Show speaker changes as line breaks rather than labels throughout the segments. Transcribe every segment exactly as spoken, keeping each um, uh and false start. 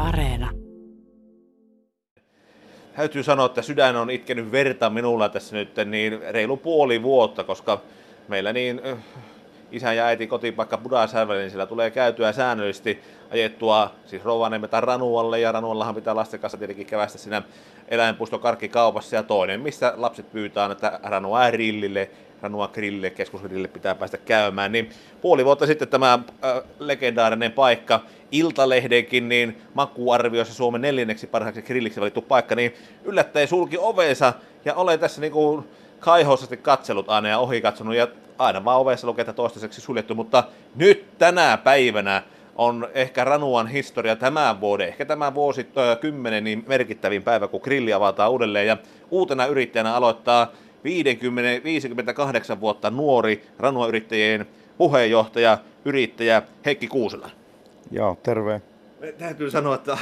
Areena.
Täytyy sanoa, että sydän on itkenyt verta minulla tässä nyt niin reilu puoli vuotta, koska meillä niin isän ja äiti kotipaikka Pudasjärvellä, niin siellä tulee käytyä säännöllisesti ajettua siis Rovaniemeltä Ranualle, ja Ranuallahan pitää lasten kanssa tietenkin kävästä siinä eläinpuiston karkkikaupassa, ja toinen, missä lapset pyytää, että Ranua grillille, Ranua grillille, keskusgrillille pitää päästä käymään, niin puoli vuotta sitten tämä äh, legendaarinen paikka, Iltalehdenkin niin makuarvioissa Suomen neljänneksi parhaaksi grilliksi valittu paikka, niin yllättäen sulki ovensa, ja olen tässä niin kuin kaihoisesti katsellut aina ja ohi katsonut, ja aina vaan ovessa lukee, että toistaiseksi suljettu, mutta nyt tänä päivänä on ehkä Ranuan historia tämän vuoden, ehkä tämän vuosikymmenen niin merkittävin päivä, kun grilli avataan uudelleen, ja uutena yrittäjänä aloittaa viisikymmentä, viisikymmentäkahdeksan vuotta nuori Ranua-yrittäjien puheenjohtaja, yrittäjä Heikki Kuusela.
Joo, terve.
Täytyy sanoa, että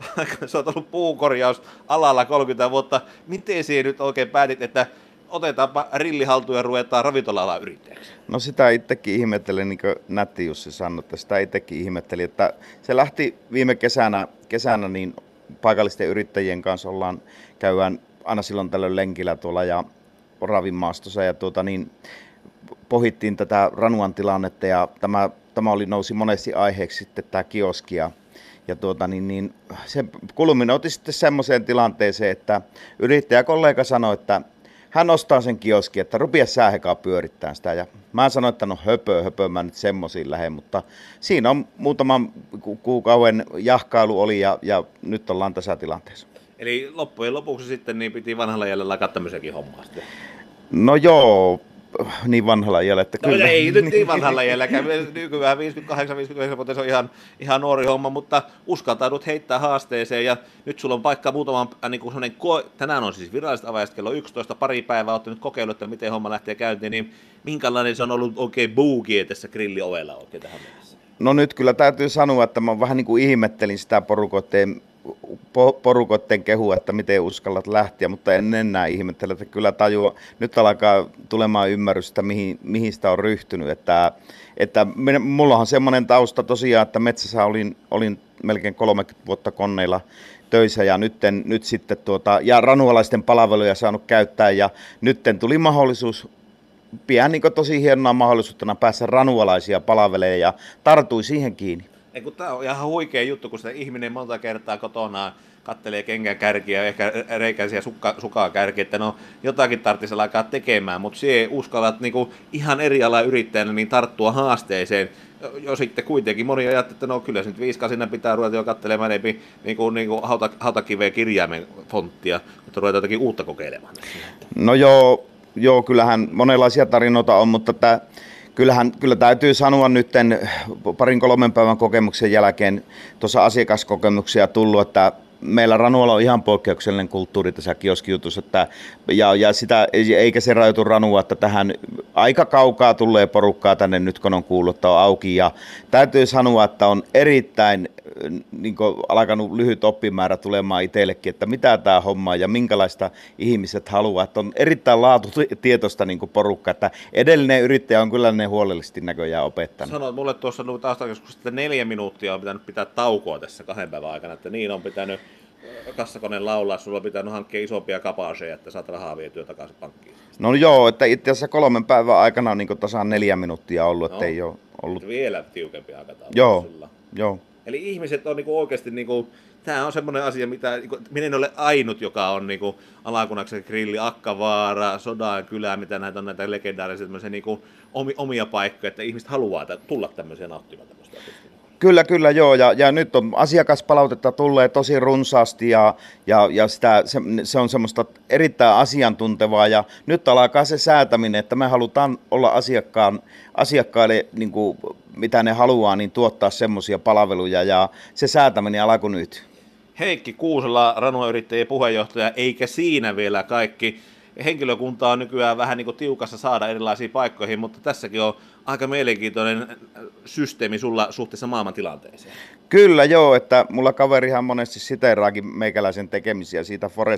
sä oot ollut puukorjausalalla kolmekymmentä vuotta. Miten siihen nyt oikein päätit, että otetaanpa rilli haltuun ja ruvetaan ravintola-alan yrittäjäksi?
No sitä itsekin ihmettelin, niin kuin Nätti Jussi sanoi, että sitä itsekin ihmettelin, että se lähti viime kesänä, kesänä niin paikallisten yrittäjien kanssa ollaan, käydään aina silloin tällöin lenkillä tuolla ja Oravin maastossa ja tuota niin pohittiin tätä Ranuan tilannetta ja tämä, tämä oli, nousi monesti aiheeksi sitten tämä kioski ja, ja tuota niin, niin se kulminoiti sitten semmoiseen tilanteeseen, että yrittäjäkollega sanoi, että hän ostaa sen kioski, että rupia säähekaa pyörittämään sitä. Ja mä sanoin, että no höpö, höpö, mä nyt semmosiin lähden, mutta siinä on muutaman ku- kuukauden jahkailu oli ja, ja nyt ollaan tässä tilanteessa.
Eli loppujen lopuksi sitten niin piti vanhalla jäljellä alkaa tämmöisiäkin hommaa sitten.
No joo, niin vanhalla jäljellä, että
no
kyllä.
ei nyt niin vanhalla jälläkään, nykyään viisikymmentäkahdeksan viisikymmentäyhdeksän vuotta se on ihan, ihan nuori homma, mutta uskaltaudut heittää haasteeseen ja nyt sulla on paikka muutaman, äh, niin kuin sellainen, ko- tänään on siis viralliset avajaiset kello yksitoista, pari päivää olette nyt kokeillut, että miten homma lähtee käyntiin, niin minkälainen se on ollut oikein buukie tässä grilliovella oikein tähän mennessä?
No nyt kyllä täytyy sanoa, että mä vähän niin kuin ihmettelin sitä porukoitteen porukoitten kehua, että miten uskallat lähteä, mutta en enää ihmettele, että kyllä tajua, nyt alkaa tulemaan ymmärrystä, mihin, mihin sitä on ryhtynyt, että, että mulla on semmoinen tausta tosiaan, että metsässä olin, olin melkein kolmekymmentä vuotta koneilla töissä ja nytten, nyt sitten tuota, ja ranualaisten palveluja saanut käyttää ja nytten tuli mahdollisuus pian niin tosi hienona mahdollisuutena päässä ranualaisia palvelemaan ja tartui siihen kiinni.
Ei, kun tämä on ihan huikea juttu, kun sitä ihminen monta kertaa kotona kattelee kengän kärkiä ja ehkä reikäisiä sukka, sukaa kärkiä, että no jotakin tarvitsisi alkaa tekemään, mutta sie uskallat niinku ihan eri ala yrittäjänä niin tarttua haasteeseen. Jo sitten kuitenkin moni ajattelee, että no kyllä se nyt viiskasina pitää ruveta jo katselemaan enempi niin kuin, niin kuin hauta, hautakiveen kirjaimen fonttia, mutta ruvetaan jotakin uutta kokeilemaan.
No joo, joo, kyllähän monenlaisia tarinoita on, mutta tämä Kyllähän, kyllä täytyy sanoa nyt parin kolmen päivän kokemuksen jälkeen tuossa asiakaskokemuksia tullut, että meillä Ranualla on ihan poikkeuksellinen kulttuuri tässä kioskijutussa, että, ja, ja sitä, eikä se rajoitu Ranua, että tähän aika kaukaa tulee porukkaa tänne nyt, kun on kuullut, että on auki. Ja täytyy sanoa, että on erittäin niin kuin alkanut lyhyt oppimäärä tulemaan itsellekin, että mitä tämä homma on ja minkälaista ihmiset haluaa. Että on erittäin laatutietoista niin kuin porukka, että edellinen yrittäjä on kyllä ne huolellisesti näköjään opettanut.
Sanoit mulle tuossa taustakeskuksessa, että neljä minuuttia on pitänyt pitää taukoa tässä kahden päivän aikana, että niin on pitänyt kassakoneen laulaa, sulla on pitänyt hankkia isompia kapaaseja, että saat rahaa vietyä takaisin pankkiin.
No joo, että itse asiassa kolmen päivän aikana on niin tasaan neljä minuuttia ollut,
no,
että ei ole ollut.
Vielä tiukempi aikataulu.
Joo,
sulla.
joo.
Eli ihmiset on niinku oikeasti, niinku, tämä on semmoinen asia, mitä niinku, minä en ole ainut, joka on niinku, Alakunnaksen grilli, Akkavaara, Sodan kylä, mitä näitä on näitä legendaarisia niinku, omia paikkoja, että ihmiset haluaa tulla tämmöisiä nauttimaan tämmöistä.
Kyllä, kyllä joo, ja, ja nyt on asiakaspalautetta tulee tosi runsaasti ja, ja, ja sitä, se, se on semmoista erittäin asiantuntevaa ja nyt alkaa se säätäminen, että me halutaan olla asiakkaan, asiakkaille niin kuin, mitä ne haluaa, niin tuottaa semmoisia palveluja ja se säätäminen alkoi nyt.
Heikki Kuusela, Ranua-yrittäjien puheenjohtaja, eikä siinä vielä kaikki. Henkilökunta on nykyään vähän niin kuin tiukassa saada erilaisiin paikkoihin, mutta tässäkin on aika mielenkiintoinen systeemi sulla suhteessa maailman tilanteeseen.
Kyllä joo, että mulla kaverihan monesti siteeraakin meikäläisen tekemisiä siitä Forest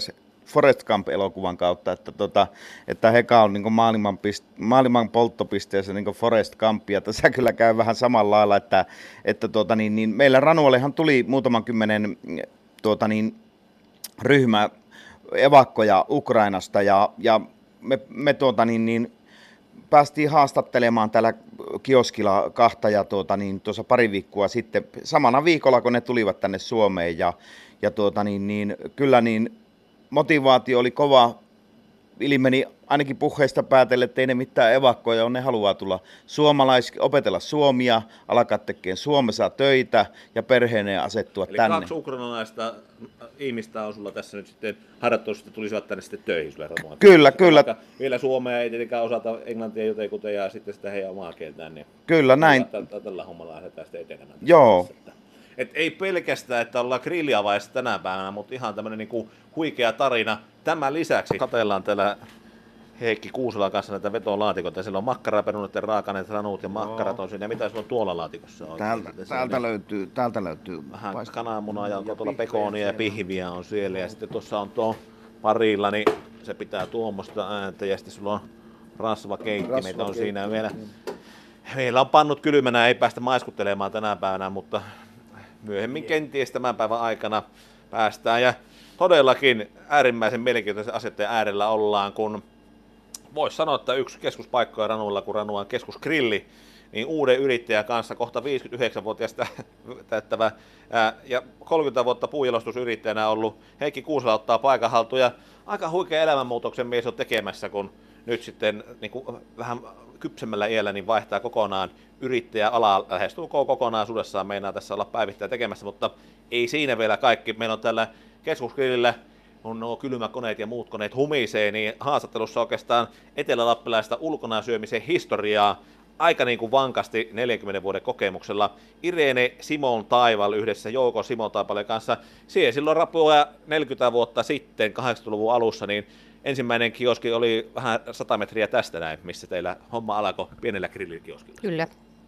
Forest Gump-elokuvan kautta, että, tota, että Heka on niin maailman, pist, maailman polttopisteessä niin Forest Gump, ja tässä kyllä käy vähän samalla lailla, että, että tuota, niin, niin, meillä Ranuallehan tuli muutaman kymmenen tuota, niin, ryhmä evakkoja Ukrainasta, ja, ja me, me tuota, niin, niin, päästiin haastattelemaan täällä kioskilla kahta ja tuota, niin, tuossa pari viikkoa sitten, samana viikolla kun ne tulivat tänne Suomeen, ja, ja tuota, niin, niin, kyllä niin motivaatio oli kova, ilmeni ainakin puheista päätellen, että ei ne mitään evakkoja on, ne haluaa tulla suomalais, opetella suomia, alkaa tekemään Suomessa töitä ja perheineen asettua
Eli
tänne.
kaksi ukrainalaista ihmistä on sulla tässä nyt sitten harjoittelusta, tulisivat tänne sitten töihin sulle.
Kyllä, kyllä.
Vielä Suomea ei tietenkään osata englantia jotenkin ja sitten sitä heidän omaa kieltään. Niin
kyllä, näin.
Tällä hommalla lähdetään sitten etenemään.
Joo.
Et ei pelkästään, että ollaan grilliavaissa tänä päivänä, mutta ihan tämmöinen niinku huikea tarina. Tämän lisäksi katellaan täällä Heikki Kuuselan kanssa näitä vetolaatikoita. Siellä on makkaraperunat ja raakaneet, ranut ja makkarat on siinä. Ja mitä sulla on tuolla laatikossa?
Täältä, täältä, löytyy, täältä löytyy.
Vähän kananmunaa ja on tuolla pekonia ja pihviä on siellä. Ja sitten tuossa on tuo parilla, niin se pitää tuommoista ääntä. Ja sitten sulla on rasvakeittimet on siinä vielä. Meillä on pannut kylmänä, ei päästä maiskuttelemaan tänä päivänä, mutta myöhemmin kenties tämän päivän aikana päästään. Ja todellakin äärimmäisen mielenkiintoisen asetteen äärellä ollaan, kun voisi sanoa, että yksi keskuspaikkoja Ranulla, kun Ranu on keskusgrilli, niin uuden yrittäjän kanssa kohta viisikymmentäyhdeksän-vuotiaasta täyttävä ää, ja kolmekymmentä vuotta puunjalostusyrittäjänä ollut Heikki Kuusela ottaa paikan haltuun. Ja aika huikea elämänmuutoksen mies on tekemässä, kun nyt sitten niin kuin vähän kypsemmällä iällä niin vaihtaa kokonaan yrittäjäalaa lähestulkoon kokonaisuudessaan. Meinaa tässä olla päivittäin tekemässä, mutta ei siinä vielä kaikki. Meillä on tällä keskusgrillillä on nuo kylmäkoneet ja muut koneet humisee, niin haastattelussa oikeastaan etelälappilaista ulkona syömisen historiaa aika niin kuin vankasti neljänkymmenen vuoden kokemuksella. Irene Simon Taival yhdessä Jouko Simon Taivalle kanssa. Siihen silloin rapua neljäkymmentä vuotta sitten, kahdeksankymmentäluvun alussa, niin ensimmäinen kioski oli vähän sata metriä tästä näin, missä teillä homma alkoi pienellä grillikioskilla.
Kyllä.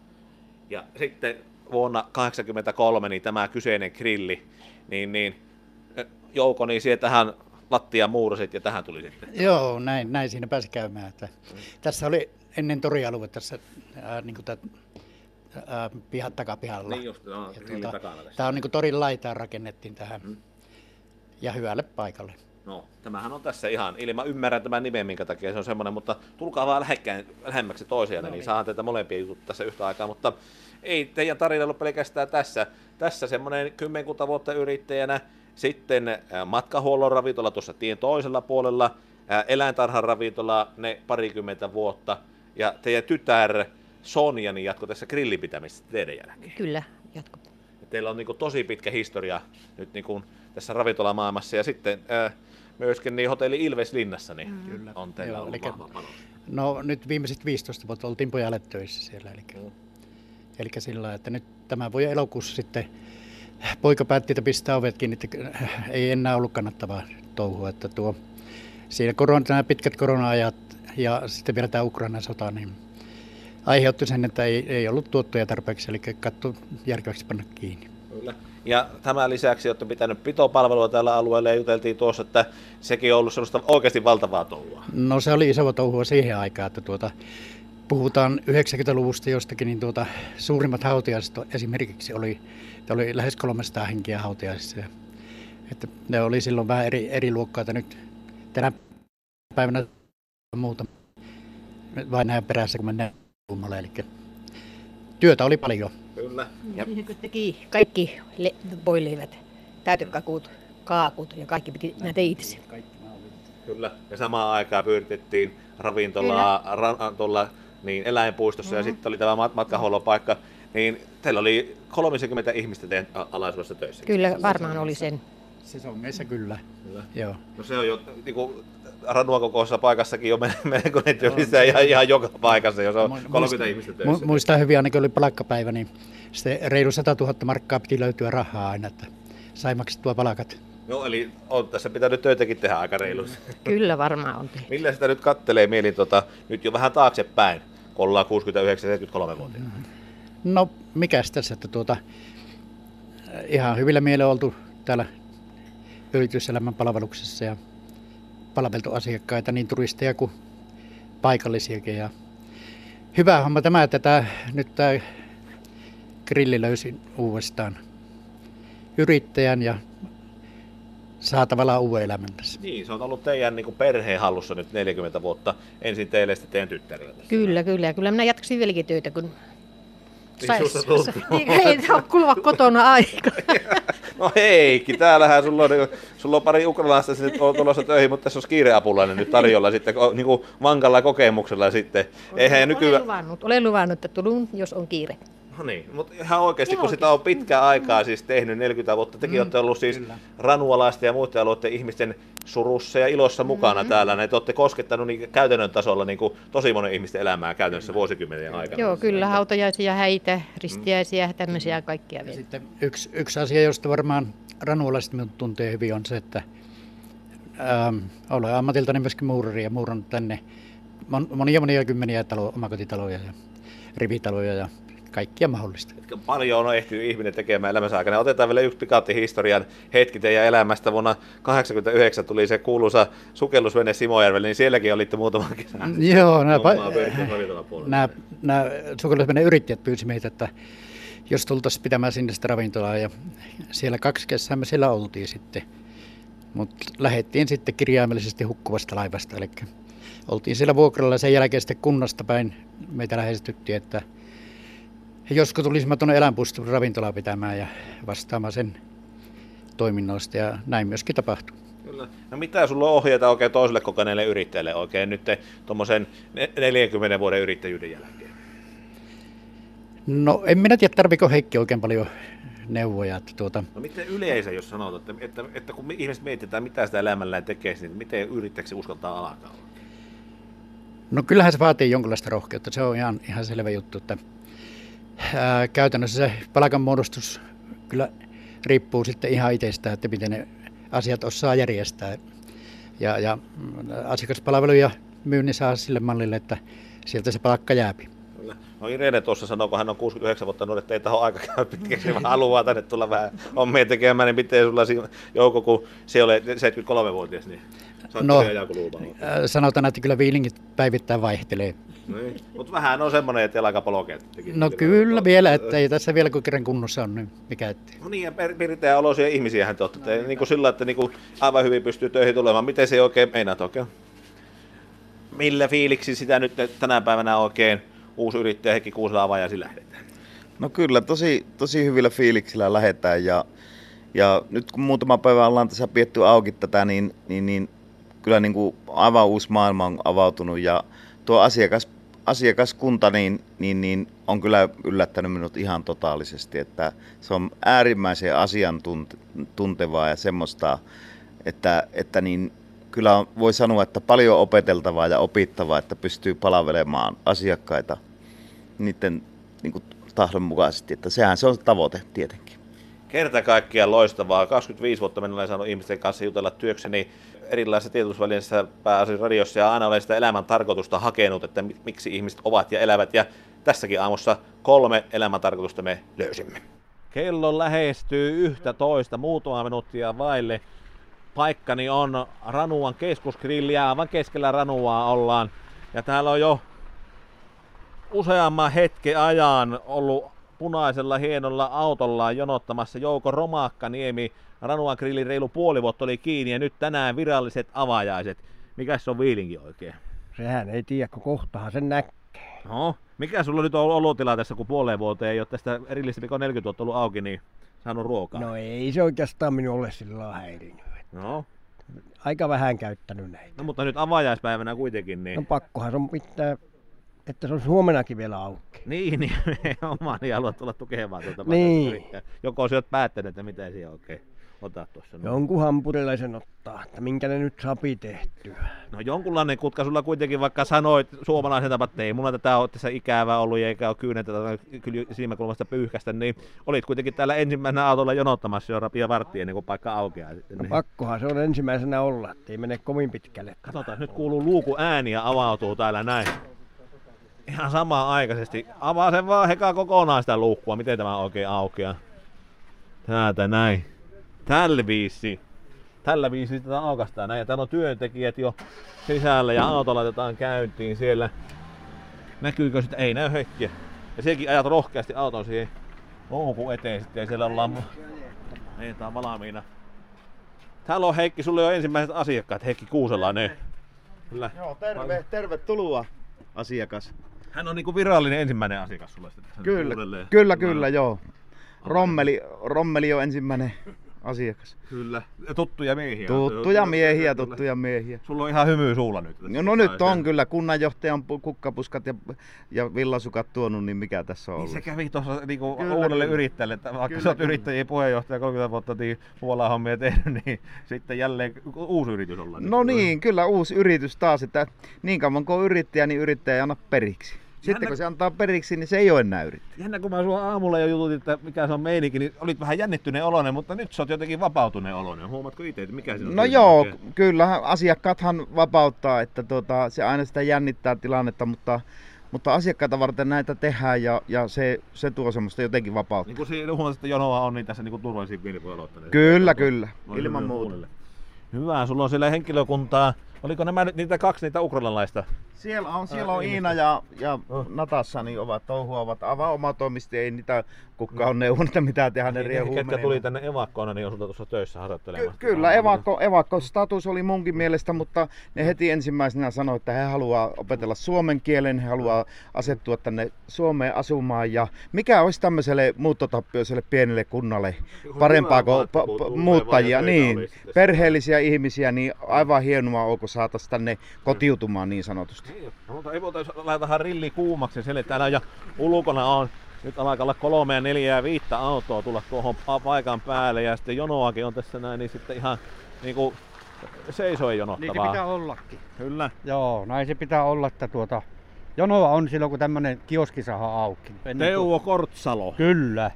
Ja sitten vuonna kahdeksankymmentäkolme niin tämä kyseinen grilli, niin, niin Jouko, niin siihen tähän lattia muurasit ja tähän tuli sitten.
Joo, näin, näin siinä pääsi käymään. Että mm. Tässä oli ennen torialue tässä ää, niin kuin tää, ää, pihan takapihalla.
Niin just, no, grillin
tuota,
takana tässä.
Tämä on niin kuin torin laitaan rakennettiin tähän mm. ja hyvälle paikalle.
No, tämähän on tässä ihan, ilman ymmärrän tämän nimen, minkä takia se on semmoinen, mutta tulkaa vaan lähekkään, lähemmäksi toisiaan, no, niin saadaan teitä molempia jutut tässä yhtä aikaa, mutta ei teidän tarina ollut pelkästään tässä. Tässä semmoinen kymmenkunta vuotta yrittäjänä, sitten matkahuollon ravintola tuossa tien toisella puolella, eläintarhan ravintola ne parikymmentä vuotta, ja teidän tytär Sonja niin jatkoi tässä grillipitämisessä teidän jälkeen.
Kyllä, jatko.
Teillä on niin kuin tosi pitkä historia nyt niin kuin tässä ravintolamaailmassa, ja sitten ää, myöskin niin hotelli Ilveslinnassa niin mm. on teillä
Joo,
ollut
eli,
vahva panos.
No nyt viimeiset viisitoista vuotta oltiin pojalle töissä siellä, eli, mm. eli sillä lailla, että nyt tämän vuoden elokuussa sitten poika päätti, että pistää ovet kiinni, että ei enää ollut kannattavaa touhua, että tuo siinä korona, nämä pitkät korona-ajat ja sitten vielä tämä Ukrainan sota, niin aiheutti sen, että ei, ei ollut tuottoja tarpeeksi, eli katsoi järkeväksi panna kiinni.
Kyllä. Ja tämän lisäksi olette pitänyt pitopalvelua tällä alueella ja juteltiin tuossa, että sekin on ollut sellaista oikeasti valtavaa touhua.
No se oli isoa touhua siihen aikaan, että tuota, puhutaan yhdeksänkymmentäluvusta jostakin, niin tuota, suurimmat hautajaiset esimerkiksi oli, oli lähes kolmesataa henkiä hautajaisissa. Että ne oli silloin vähän eri, eri luokkaa, että nyt tänä päivänä muuta vain näin perässä, kun mennään kummalle. Eli työtä oli paljon.
Kyllä. Ja
teki kaikki le- voileivät, täytekakut, kaakut ja kaikki piti näitä itse.
Kyllä. Ja samaan aikaan pyöritettiin ravintolaa ra- tuolla niin eläinpuistossa mm-hmm. ja sitten oli tämä matkahuollon paikka. Niin teillä oli kolmekymmentä ihmistä teidän alaisuudessa töissä.
Kyllä, varmaan oli sen.
Sesongeissa kyllä.
Kyllä.
Joo.
No se on jo niin kuin Ranua kokoisessa paikassakin jo melkoinen työllistä ihan, ihan joka paikassa, jos on kolmekymmentä ihmistä töissä.
Muistan hyvin, aina kun oli palkkapäivä, niin sitten reilu sata tuhatta markkaa piti löytyä rahaa aina, että sai maksettua palkat.
No eli on tässä pitänyt töitäkin tehdä aika reilusti.
Kyllä varmaan on tehty.
Millä sitä nyt kattelee mielin tota, nyt jo vähän taaksepäin, kun ollaan kuusikymmentäyhdeksän seitsemänkymmentäkolme-vuotiaana?
No mikäs tässä, että tuota, ihan hyvillä mielellä oltu täällä yrityselämän palveluksessa ja palveltu asiakkaita, niin turisteja kuin paikallisiakin. Ja hyvä homma tämä, että tämä, nyt tämä grilli löysi uudestaan yrittäjän ja saa tavallaan uuden elämän tässä.
Niin, se on ollut teidän niin kuin perheen hallussa nyt neljäkymmentä vuotta. Ensin teille ja sitten teidän tyttärille.
Kyllä, kyllä. Kyllä minä jatkaisin vieläkin töitä, kun
Niin susta tuntuu.
Niin, ei saa kulua kotona aika.
No Heikki, täällähän sulla on, sulla on pari ukrainalaista nyt on tulossa töihin, mutta tässä on kiireapulainen nyt tarjolla sitten niin kuin vankalla kokemuksella sitten. Eihän
olen,
nykyään...
luvannut, olen luvannut, että tulun, jos on kiire.
No niin, mutta ihan oikeasti,
Ihan
kun sitä on pitkään aikaa siis tehnyt, neljäkymmentä vuotta, tekin mm, olette ollut siis kyllä. ranualaisten ja muiden alueiden ihmisten surussa ja ilossa mukana mm-hmm. täällä. Näitä olette koskettanut niin käytännön tasolla niin kuin tosi monen ihmisten elämää käytännössä vuosikymmenien aikana.
Joo, kyllä, hautajaisia, häitä, ristiäisiä, tämmöisiä kaikkia vielä.
Sitten yksi, yksi asia, josta varmaan ranualaiset minut tuntee hyvin, on se, että ähm, olen ammatiltani myöskin muurari ja muurannut tänne monia monia kymmeniä talo, omakotitaloja ja rivitaloja ja kaikkia mahdollista.
Paljon on ehtinyt ihminen tekemään elämänsä aikana. Otetaan vielä yksi pikaatti historian hetki teidän elämästä. Vuonna tuhatyhdeksänsataakahdeksankymmentäyhdeksän tuli se kuuluisa sukellusvene Simojärvelle, niin sielläkin olitte muutaman kesän.
Joo, nämä, nämä, nämä sukellusveneen yrittäjät pyysi meitä, että jos tultaisiin pitämään sinne sitä ravintolaa. Ja siellä kaksi kesää me siellä oltiin sitten. Mutta lähdettiin sitten kirjaimellisesti hukkuvasta laivasta. Eli oltiin siellä vuokralla ja sen jälkeen sitten kunnasta päin meitä lähestyttiin, että josko tulisimme tuonne Eläinpuiston ravintolaa pitämään ja vastaamaan sen toiminnoista, ja näin myöskin tapahtui.
Kyllä. No mitä sulla on ohjeita oikein toiselle kokeneelle yrittäjälle oikein nyt tuommoisen neljänkymmenen vuoden yrittäjyyden jälkeen?
No en minä tiedä, tarviko Heikki oikein paljon neuvoja. Että tuota...
No miten yleensä, jos sanot, että, että, että kun ihmiset mietitään, mitä sitä elämällään tekee, niin miten yrittäjäksi uskaltaa alkaa?
No kyllähän se vaatii jonkinlaista rohkeutta, se on ihan, ihan selvä juttu, että Ää, käytännössä se palkanmuodostus kyllä riippuu sitten ihan itsestä, että miten ne asiat osaa järjestää. Ja, ja asiakaspalvelu ja myynnin saa sille mallille, että sieltä se palkka jääpi.
No Irene tuossa sanoo, kun hän on kuusikymmentäyhdeksän vuotta nuori, että ei taho aika käy pitkäksi, vaan haluaa tänne tulla vähän hommia tekemään, niin miten sulla Jouko, kun se oli seitsemänkymmentäkolme-vuotias, niin
no, sanotaan, että kyllä viilingit päivittäin vaihtelee.
Niin. Mutta vähän on semmoinen, että ei aika polkeet.
No kyllä vielä, että ei tässä vielä kun kerran kunnossa on, niin mikä ettei.
No niin, ja pirittäjän oloisia ihmisiähän te olette. Niin kuin sillä, että niin kuin aivan hyvin pystyy töihin tulemaan. Miten se oikein meinaat oikein? Millä fiiliksi sitä nyt tänä päivänä oikein uusi yrittäjä Heikki Kuusela avaajaisi lähdetään?
No kyllä, tosi, tosi hyvillä fiiliksillä lähdetään. Ja, ja nyt kun muutama päivä ollaan tässä pietty auki tätä, niin, niin, niin kyllä niin kuin aivan uusi maailma on avautunut. Ja tuo asiakas asiakaskunta niin, niin, niin on kyllä yllättänyt minut ihan totaalisesti, että se on äärimmäisen asiantuntevaa ja semmoista, että, että niin, kyllä voi sanoa, että paljon opeteltavaa ja opittavaa, että pystyy palvelemaan asiakkaita niiden niin kuin tahdon mukaisesti, että sehän se on tavoite tietenkin.
Kerta kaikkiaan loistavaa. kaksikymmentäviisi vuotta minä olen saanut ihmisten kanssa jutella työkseni erilaisissa tiedotusvälineissä, pääasiassa radiossa, ja aina olen sitä elämän tarkoitusta hakenut, että miksi ihmiset ovat ja elävät, ja tässäkin aamussa kolme elämän tarkoitusta me löysimme. Kello lähestyy yhtä toista, muutama minuuttia vaille. Paikkani on Ranuan keskusgrilli, aivan keskellä Ranuaa ollaan, ja täällä on jo useamman hetken ajan ollut punaisella hienolla autollaan jonottamassa Jouko Romakkaniemi. Ranuan grillin reilu puoli vuotta oli kiinni ja nyt tänään viralliset avajaiset. Mikäs se on viilinki oikein?
Sehän ei tiedä, kun kohtahan sen näkee.
No, mikä sulla nyt on olotila tässä, kun puoleen vuoteen ei ole tästä erillistä, mikä on neljäkymmentä vuotta ollut auki, niin saanut ruokaa?
No ei se oikeastaan minulle sillä lailla häirinyt.
No.
Aika vähän käyttänyt näitä.
No mutta nyt avajaispäivänä kuitenkin, niin...
No pakkohan se on pitää, että se olisi huomenakin vielä auki.
Niin, niin omaa niin haluat tulla tukemaan tuota
niin.
Joko sä oot päättänyt, että mitä siellä oikein otat tuossa?
Jonkun hampurilaisen ottaa, että minkä ne nyt sapi tehtyä.
No jonkunlainen kutka sulla kuitenkin, vaikka sanoit suomalaisen tapa, että ei mulla tätä ole tässä ikävää ollut eikä ole kyynettä silmäkulmasta pyyhkästä, niin olit kuitenkin täällä ensimmäisenä autolla jonottamassa jo rapia varttia ennen kuin paikka aukeaa.
No niin. Pakkohan se on ensimmäisenä olla, ettei mene kovin pitkälle.
Katsotaan, nyt kuuluu luuku ääni ja avautuu täällä näin. Ihan samaan aikaisesti. Avaa sen vaan Heka kokonaan sitä luukkua, miten tämä oikein aukeaa. Täältä näin. Tällä viisi. tällä viisi tätä aukastaan näin. Ja täällä on työntekijät jo sisällä ja auto laitetaan käyntiin siellä. Näkyykö sitä? Ei näy Heikkiä. Ja sekin ajat rohkeasti auton siihen loukun eteen sitten ja siellä ollaan tää on valmiina. Täällä on Heikki, sulle on ensimmäiset asiakkaat, Heikki Kuuselainen. Kyllä.
Joo, terve, tervetuloa asiakas.
Hän on niinku virallinen ensimmäinen asiakas sulle sitten.
Kyllä, kyllä, kyllä, joo. Rommeli, Rommeli on ensimmäinen asiakas.
Kyllä. Tuttuja miehiä.
Tuttuja miehiä, tuttuja miehiä.
Sulla on ihan hymy suulla nyt.
No, no nyt on kyllä, kunnanjohtajan kukkapuskat ja, ja villasukat tuonut, niin mikä tässä on
niin
ollut?
Se kävi tuossa niinku uudelle yrittäjälle, että vaikka kyllä, sä oot yrittäjien puheenjohtaja kolmekymmentä vuotta niin Puolan hommia tehnyt, niin sitten jälleen uusi yritys ollaan.
No nyt. Niin, kyllä uusi yritys taas, että niin kauan kuin on yrittäjä, niin yrittäjä ei anna periksi. Sitten jännä, kun se antaa periksi, niin se ei ole enää yrittäjä.
Jännä, kun mä sua aamulla jo jututin, että mikä se on meininki, niin olit vähän jännittyneen oloinen, mutta nyt sä oot jotenkin vapautuneen oloinen. Huomaatko itse, että mikä siinä on?
No joo, oikein? Kyllä asiakkaathan vapauttaa, että tuota, se aina sitä jännittää tilannetta, mutta, mutta asiakkaita varten näitä tehdään ja, ja se, se tuo semmoista jotenkin vapautta.
Niin kuin siinä huomasit, että jonoa on, niin tässä niin turvallisia pieni voi aloittaa.
Kyllä, kyllä. Ilman muuta.
Hyvä, sulla on siellä henkilökuntaa. Oliko nämä nyt niitä kaksi niitä ukrainalaista?
Siellä on, siellä on Iina ja, ja Natassa, niin ovat touhuavat aivan omatoimisesti, ei niitä kukaan on neuvonut, mitä tehdä ne riehuu.
Ketkä tuli tänne evakkoona, niin on sulta tuossa töissä harjoittelemassa.
Ky- kyllä, evakko, evakko-status oli munkin mielestä, mutta ne heti ensimmäisenä sanoi, että he haluaa opetella suomen kielen, he haluaa asettua tänne Suomeen asumaan. Ja mikä olisi tämmöiselle muuttotappioiselle pienelle kunnalle parempaa kuin p- muuttajia, niin, perheellisiä ihmisiä, niin aivan hienoa on, kun saataisiin tänne kotiutumaan niin sanotusti.
No, mutta ei voitaisi laitahan rilli kuumaksi siellä täällä ja ulkona on. Nyt alkaa olla kolme ja neljä ja viittä autoa tulla tuohon paikan päälle ja sitten jonoakin on tässä näin, niin sitten ihan niinku seisoi jonottavaa.
Niin se pitää ollakin.
Kyllä.
Joo, näin se pitää olla, että tuota, jonoa on silloin kun tämmönen kioski saadaan auki.
Teuvo Kortsalo.
Kyllä.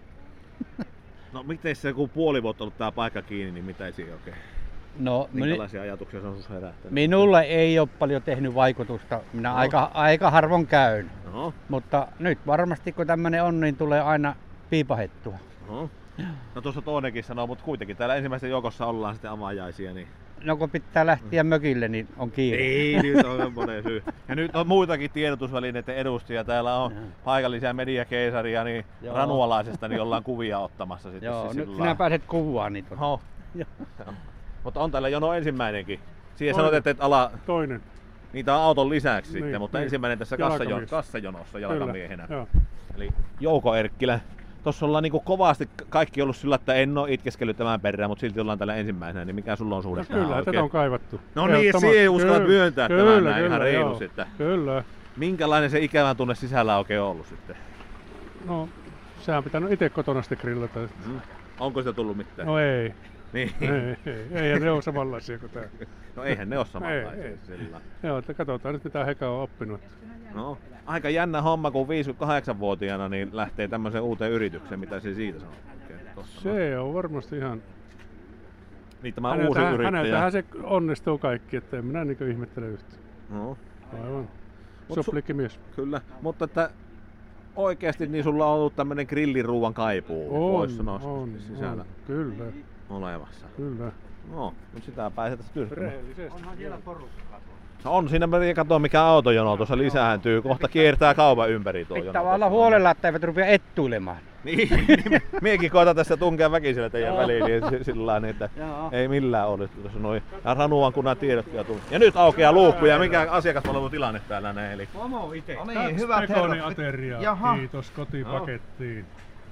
No miten se kun puoli vuotta ollut tää paikka kiinni, niin mitä siinä oikein?
No,
minkälaisia ajatuksia se on sinussa herättänyt?
Minulle ei ole paljon tehnyt vaikutusta. Minä no. aika, aika harvoin käyn.
No.
Mutta nyt varmasti kun tämmönen on, niin tulee aina piipahettua.
No, no tuossa toinenkin sanoo, mutta kuitenkin täällä ensimmäisen joukossa ollaan sitten avajaisia. Niin...
No kun pitää lähteä mökille, niin on kiire.
Ei, nyt on monen syy. Ja nyt on muitakin tiedotusvälineiden edustajia. Täällä on paikallisia mediakeisaria, niin Joo. ranualaisesta niin ollaan kuvia ottamassa sitten.
Joo,
siis
nyt sinä pääset kuvaan niitä.
Oho. Mutta on täällä jono ensimmäinenkin. Siihen sanoit, että et ala...
Toinen.
Niitä on auton lisäksi
niin,
sitten, mutta
niin.
ensimmäinen tässä kassajon, kassajonossa jalkamiehenä.
Kyllä,
eli Jouko Erkkilä. Tuossa ollaan niinku kovasti kaikki ollut sillä, että en ole itkeskellyt tämän perään, mutta silti ollaan täällä ensimmäisenä, niin mikä sulla on suhde?
No kyllä,
oikein?
tätä on kaivattu.
No niin, siihen uskallat myöntää
kyllä,
tämän
kyllä,
näin ihan
kyllä,
reilusti. Että
kyllä.
Minkälainen se ikävän tunne sisällä on oikein ollut sitten?
No, sehän pitänyt itse kotona sitten grillata.
Mm. Onko sitä tullut mitään?
No ei.
Niin.
Ei, ei, eihän ne ole samanlaisia kuin tää.
No eihän ne ole samanlaisia.
Ei, ei.
Sillä.
Joo, että katsotaan nyt mitä Heka on oppinut.
No, aika jännä homma, kun viisikymmentäkahdeksanvuotiaana niin lähtee tämmöiseen uuteen yritykseen. Mitä se siitä sanoo?
Se on varmasti ihan...
Niin tämä uusi yrittäjä.
Häneltähän se onnistuu kaikki, että en minä niin ihmettele yhtään.
No.
Aivan. Soplikki mies.
Kyllä, mutta että oikeasti niin sulla on ollut tämmönen grilliruuan kaipuu.
On,
sanoa
on,
sisällä.
on, kyllä.
Olevassa.
Kyllä.
No, nyt sitä pääsee tästä tyrkkymään.
Rehellisesti.
Onhan siellä porukkaa.
No on siinä, mä katsoa mikä autojono tuossa lisääntyy. Kohta kiertää kaupan ympäri tuo jono.
Pitää olla huolella, että eivät rupea ettuilemaan.
Niin, miekin koitan tässä tunkea väkisellä teidän väliin, niin sillä lailla, että Joo. ei millään ole tuossa noin. Ja Ranuan kunnan tiedotkin ja tullut. Ja nyt aukeaa luukku ja mikä asiakaspalvelutilanne täällä näin. Eli...
Pomo ite.
No niin, hyvät herrat.
Ateriaa.
Jaha.
Kiitos kotipakettiin.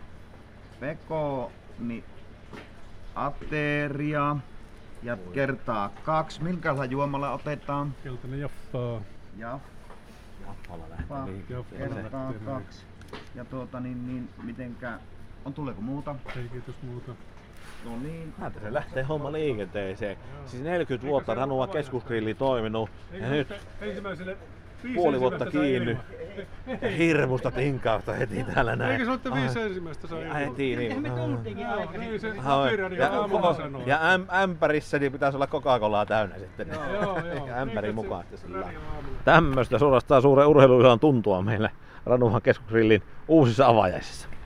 Pekoni ateria. Ja kertaa kaksi. Minkälaisella juomalla otetaan?
Keltainen jaffaa.
Ja.
Jaffalla lähtee.
Kertaa kaksi. Ja tuota niin, niin mitenkä, on tuleeko muuta?
Ei kiitos muuta.
No niin.
Täältä se lähtee homma liikenteeseen. Siis neljäkymmentä vuotta Ranua keskusgrilli toiminut ja nyt puoli vuotta kiinni. Hirmusta tinkausta heti täällä näin.
Eikö se ole, että viisi ensimmäistä saa ilmoittaa?
Heti niin.
Eihän me tultiinkin aikaisemmin.
Niin se
Ja, ja, ja äm, ämpärissä niin pitäisi olla Coca-Colaa täynnä sitten.
Joo, joo.
Ämpäri mukaan sillä. Tämmöistä suorastaan suuren urheiluisan tuntua meillä Ranuhan keskusgrillin uusissa avajaisissa.